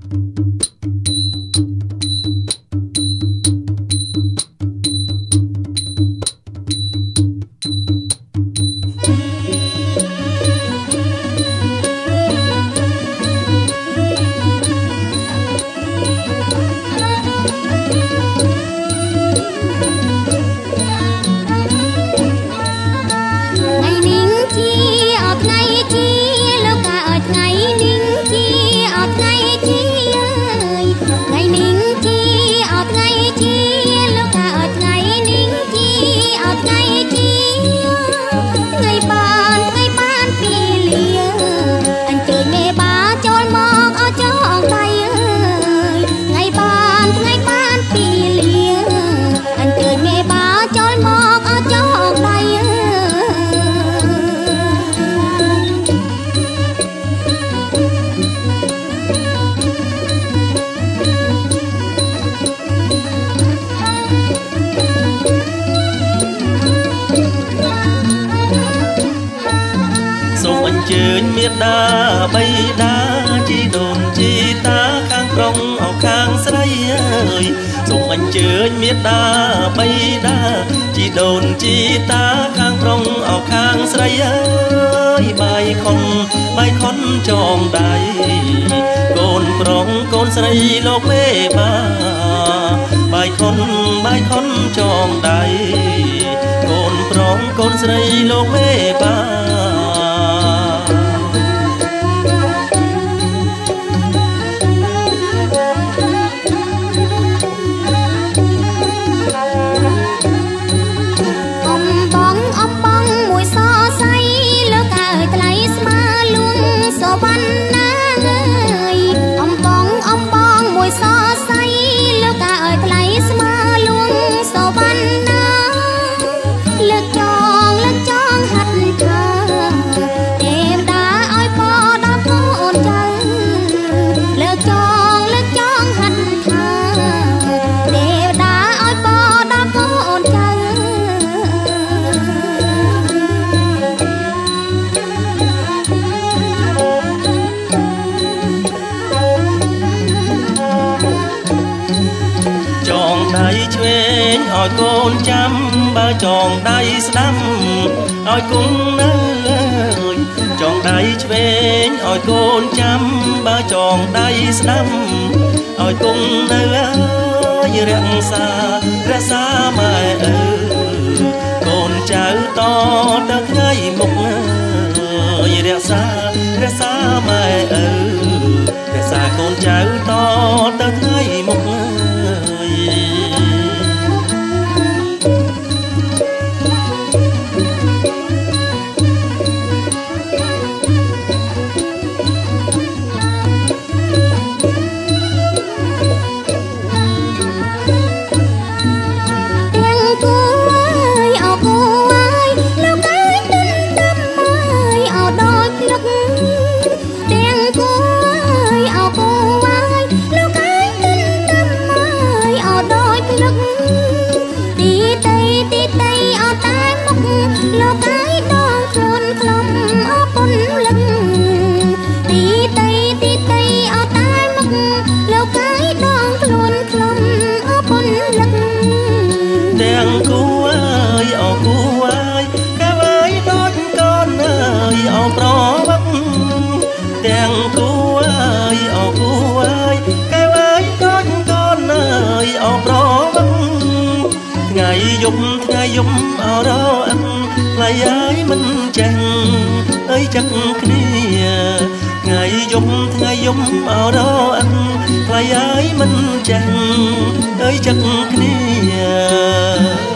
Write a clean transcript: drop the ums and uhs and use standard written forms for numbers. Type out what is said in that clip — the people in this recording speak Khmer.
ជើញមេដាបៃតាជីដូនជីតាខាងប្រុងអោខាងស្រីអើយសូមអញ្ជើញមេដាបៃតាជីដូនជីតាខាងប្រុងអោខាងស្រីអើយបាយខុនចងដៃកូនប្រុងកូនស្រីលោកមេបាបាយខុនចងដៃកូនប្រុងកូនស្រីលោកមេបាដៃឆ្វេងឲ្យកូនចាំបើចងដៃស្ដាំឲ្យគង់នៅចងដៃឆ្វេងឲ្យកូនចាំបើចងដៃស្ដាំឲ្យគង់នៅរក្សាម៉ែឪកូនចៅតទៅថ្ងៃមុខរក្សាម៉ែឪរក្សាកូនចៅតទៅថ្ងៃមុខទាំងគូអើយអោគូអើយកែវអើយដូចកូនអើយអោប្រវឹកទាំងគូអើយអោគូអើយកែវអើយដូចកូនអើយអោប្រវឹកថ្ងៃយប់អោរអឹកថ្លៃអើយមិនចេះអើយចឹកគ្នាថ្ងៃយប់អោរអឹកថ្លៃអើយមិនចេះអើយចឹកគ្នា